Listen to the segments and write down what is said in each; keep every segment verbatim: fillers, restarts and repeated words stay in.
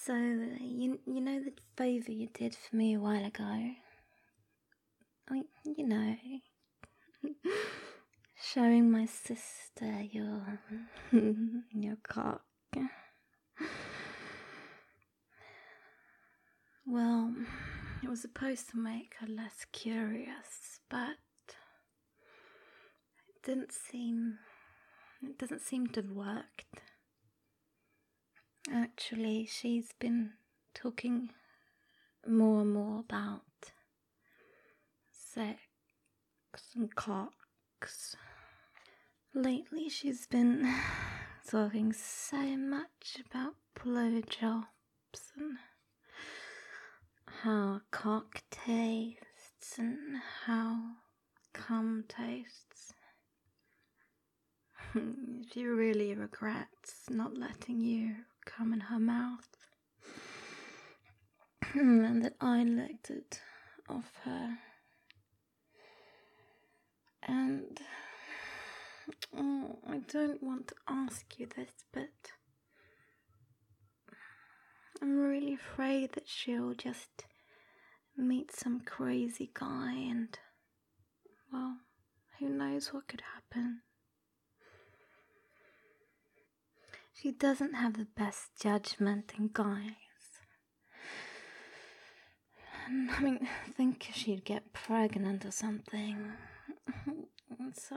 So, you, you know the favour you did for me a while ago? I mean, you know, showing my sister your, your cock. Well, it was supposed to make her less curious, but it didn't seem, it doesn't seem to have worked. Actually, she's been talking more and more about sex and cocks. Lately, she's been talking so much about blowjobs and how cock tastes and how cum tastes. She really regrets not letting you come in her mouth, and that I licked it off her. And oh, I don't want to ask you this, but I'm really afraid that she'll just meet some crazy guy and, well, who knows what could happen. She doesn't have the best judgment in guys. And, I mean, think she'd get pregnant or something. So,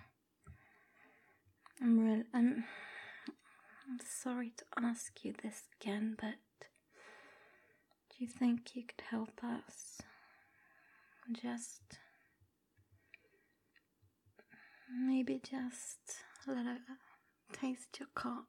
I'm really, I'm, I'm sorry to ask you this again, but do you think you could help us? Just, maybe just let her taste your cock.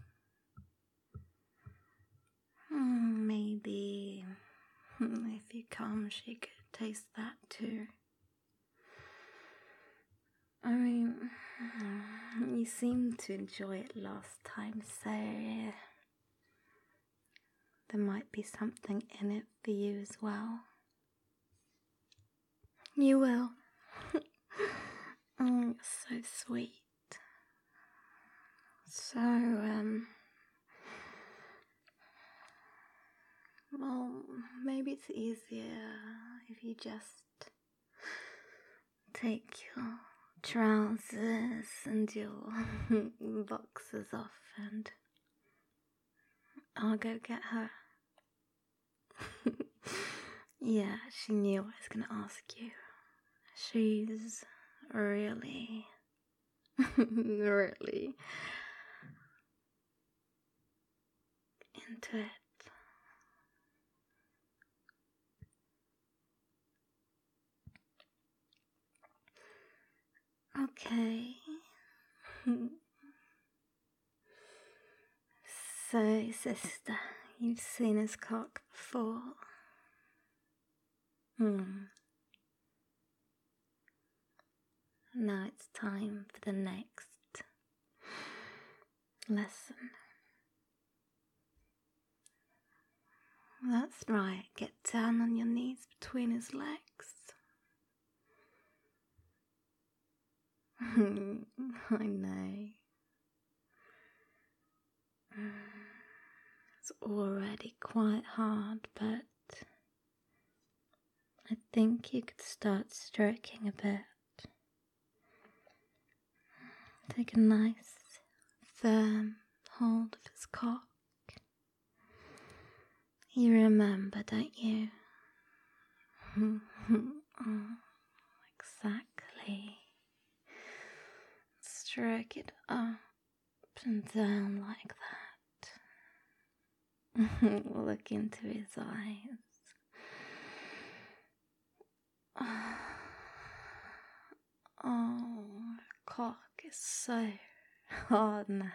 Maybe if you come, she could taste that too. I mean, you seemed to enjoy it last time, so there might be something in it for you as well. You will. Oh, you're so sweet. So, um... well, maybe it's easier if you just take your trousers and your boxers off and I'll go get her. Yeah, she knew I was going to ask you. She's really, really into it. Okay. So, sister, you've seen his cock before. Hmm. Now it's time for the next lesson. That's right, get down on your knees between his legs. I know. It's already quite hard, but I think you could start stroking a bit. Take a nice, firm hold of his cock. You remember, don't you? Oh, exactly. Stroke it up and down like that. Look into his eyes. Oh, cock is so hard now.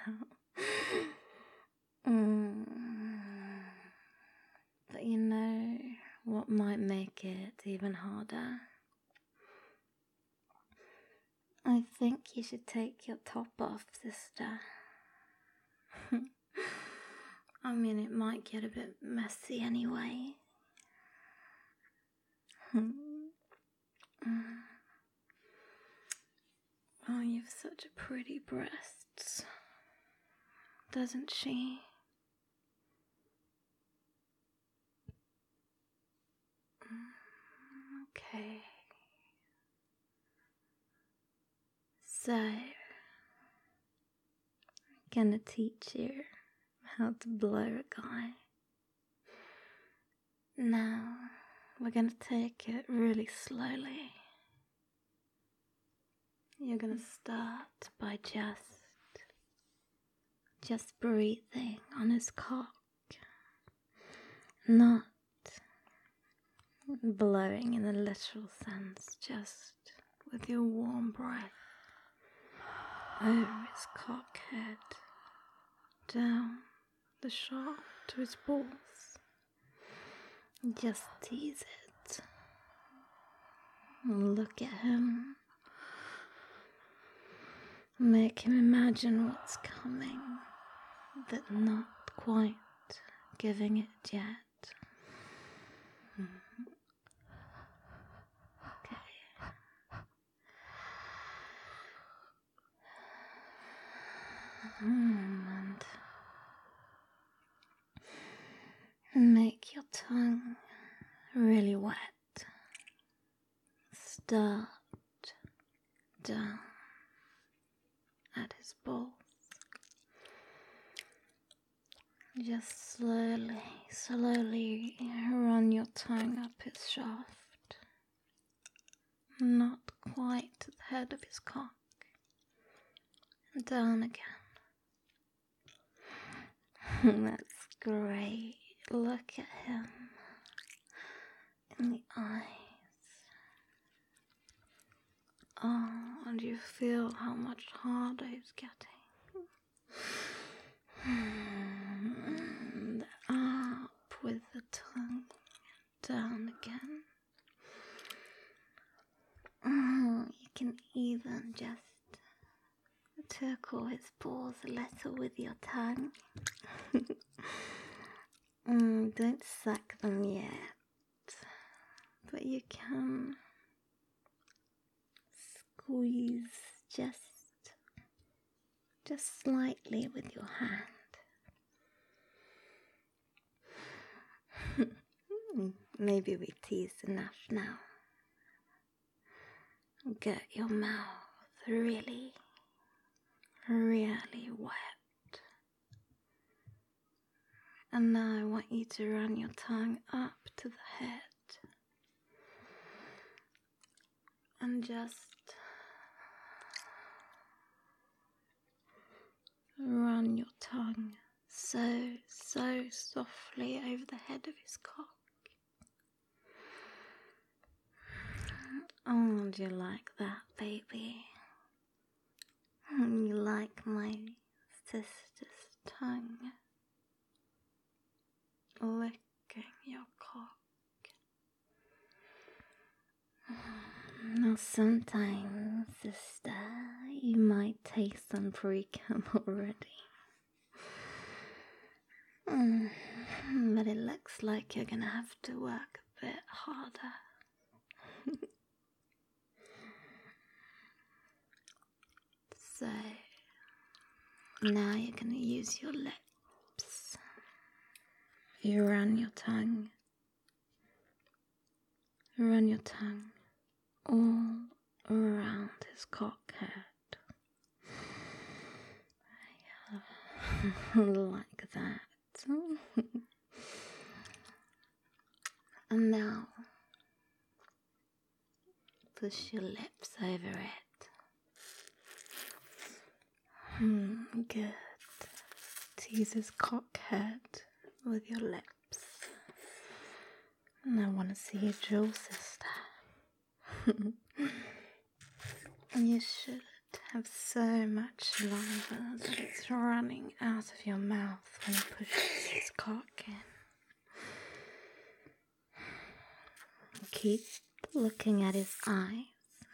Mm. But you know what might make it even harder? I think you should take your top off, sister. I mean, it might get a bit messy anyway. Oh, you've such a pretty breasts, doesn't she? Okay. So, I'm gonna teach you how to blow a guy. Now, we're gonna take it really slowly. You're gonna start by just, just breathing on his cock. Not blowing in a literal sense, just with your warm breath over his cock head, down the shaft to his balls. Just tease it. Look at him. Make him imagine what's coming, but not quite giving it yet. And make your tongue really wet. Start down at his balls. Just slowly, slowly run your tongue up his shaft. Not quite to the head of his cock. And down again. That's great. Look at him in the eyes. Oh, and you feel how much harder he's getting. And up with the tongue, down again. Oh, you can even just tickle his balls a little with your tongue. mm, don't suck them yet, but you can squeeze just, just slightly with your hand. Maybe we teased enough now. Get your mouth really, really wet. And now I want you to run your tongue up to the head. And just run your tongue so, so softly over the head of his cock. Oh, do you like that, baby? You like my sister's tongue licking your cock. Now sometimes, sister, you might taste some pre-cum already. Mm, but it looks like you're gonna have to work a bit harder. So, now you're gonna use your lips. You run your tongue. Run your tongue all around his cock head. Like that. And now, push your lips over it. Hmm, good. Tease his cock head with your lips. And I want to see you drill, sister. You should have so much saliva that it's running out of your mouth when he pushes his cock in. Keep looking at his eyes.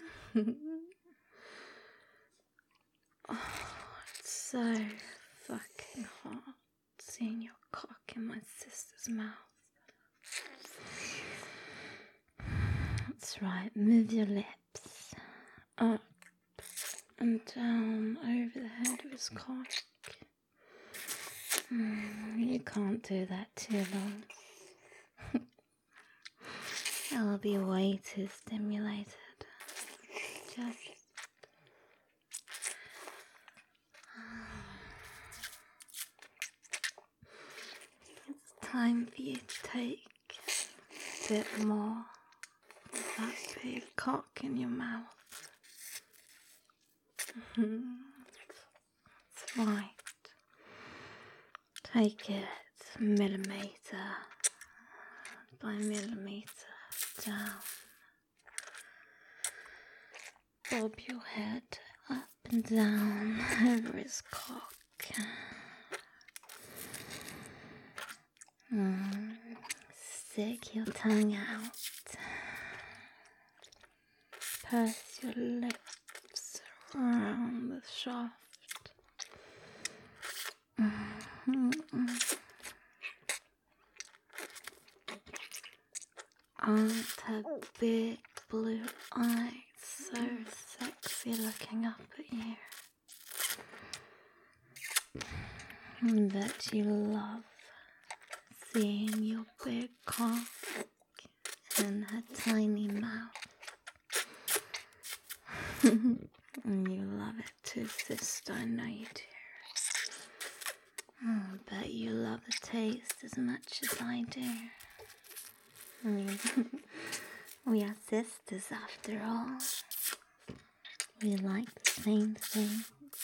Oh, it's so fucking hot seeing your cock in my sister's mouth. That's right, move your lips up and down over the head of his cock. Mm, you can't do that too long. I'll be way too stimulated. Just it's time for you to take a bit more of that big cock in your mouth. That's right. Take it millimetre by millimetre down. Bob your head up and down over his cock. Mm. Stick your tongue out. Purse your lips around the shaft. Mm-hmm. Aren't her big blue eyes so sexy looking up at you? I bet you love seeing your big cock in her tiny mouth. And you love it too, sister, I know you do. Oh, I bet you love the taste as much as I do. We are sisters after all. We like the same things.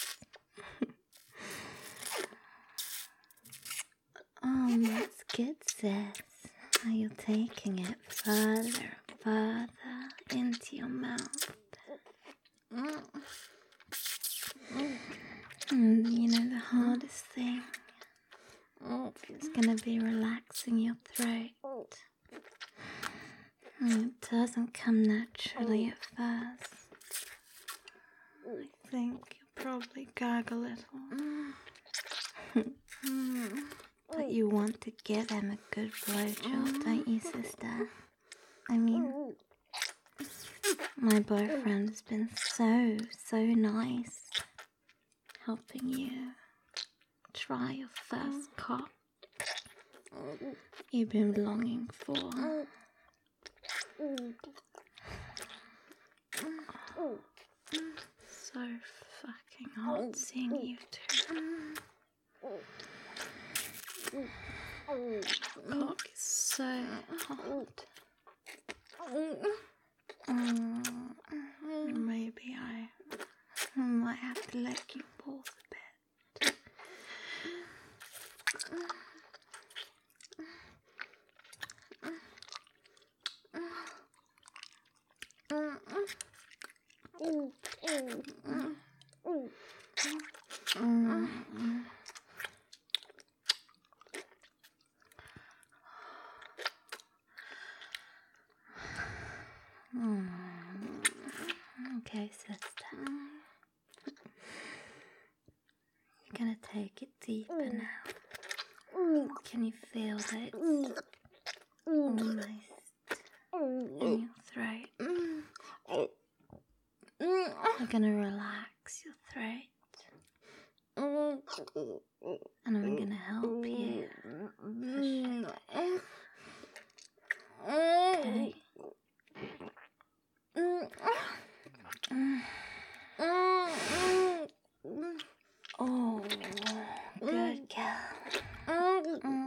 Oh, that's good, sis. Are you taking it further, further into your mouth? And you know the hardest thing is gonna be relaxing your throat. And it doesn't come naturally at first. I think you'll probably gag a little. But you want to give him a good blowjob, don't you, sister? I mean, my boyfriend has been so, so nice helping you try your first cock you've been longing for. Oh, so fucking hot seeing you two. Cock is so hot. Mm, maybe I might have to let you pause a bit. Okay, sister. You're gonna take it deeper now. Can you feel that it's almost in your throat? You're gonna relax your throat. And I'm gonna help you push it. Okay. Oh, good girl.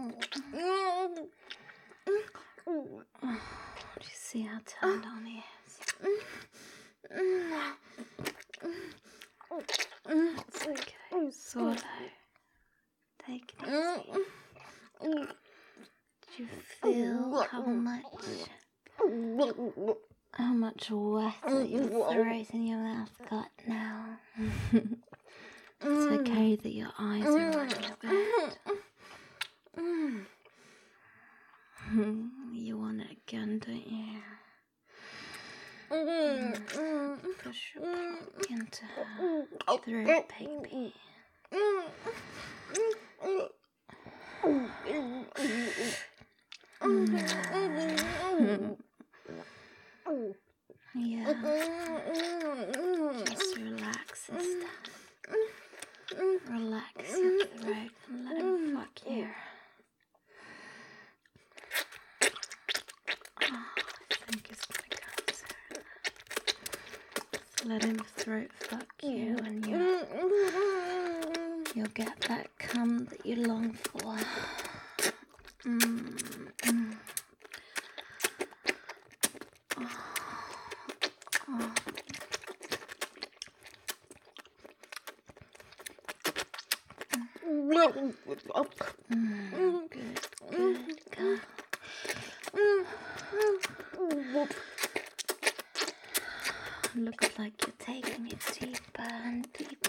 Do you see how turned on he is? It's okay. Swallow. Take it easy. Do you feel how much, how much wetter your throat and your mouth got now? It's okay that your eyes are running a bit. You want it again, don't you? Push your cock into her throat, baby. Yeah. Just relax, sister. Relax your throat and let him fuck you. Oh, it's you'll get that cum that you long for. Mm, mm. Oh, oh. Mm, good, good girl. Looks like you're taking it deeper and deeper.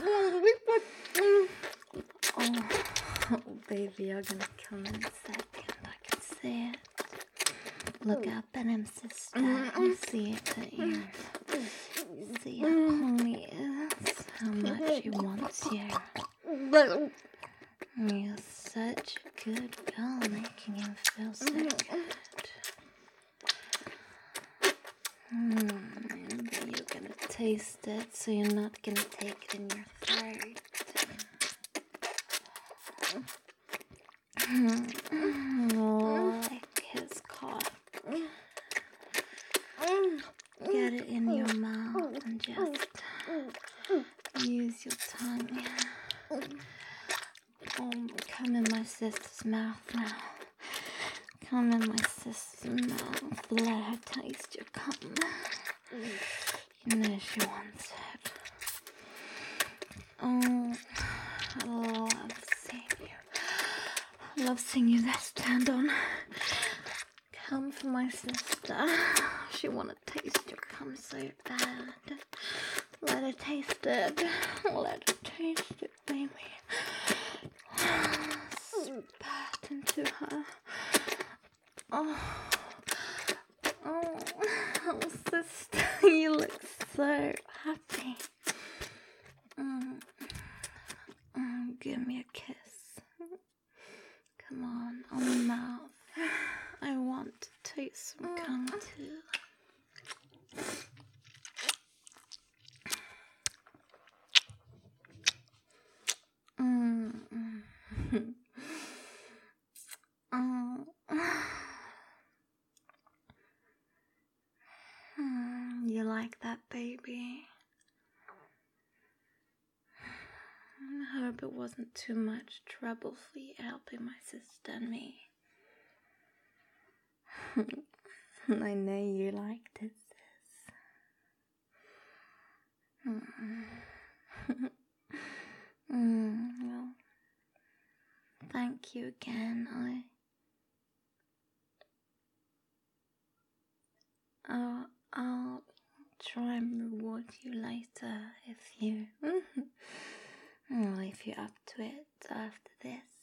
Oh, oh, baby, you're gonna come in a second. I can see it. Look out, Benham sister. You see it, don't you? You see how horny he is, how much he wants you. You're such a good girl, making him feel so good. Mm, but you're gonna taste it, so you're not gonna take it in your throat. Lick his cock. Get it in your mouth and just use your tongue. Oh, come in my sister's mouth now. Come in my sister's mouth. Let her taste your cum. You know she wants it. Oh, I love seeing you. I love seeing you there, stand on. Come for my sister. She wanna taste your cum so bad. Let her taste it. Let her taste it, baby. Spat into her. Oh, oh, oh, sister, you look so happy. Mm. Mm, give me a kiss. Come on, on the mouth. I want to taste some cum too. Mm. Oh. You like that, baby? I hope it wasn't too much trouble for you helping my sister and me. I know you liked it, sis. Mm. mm, well, thank you again. I... Uh, I'll try and reward you later if you... well, if you're up to it after this.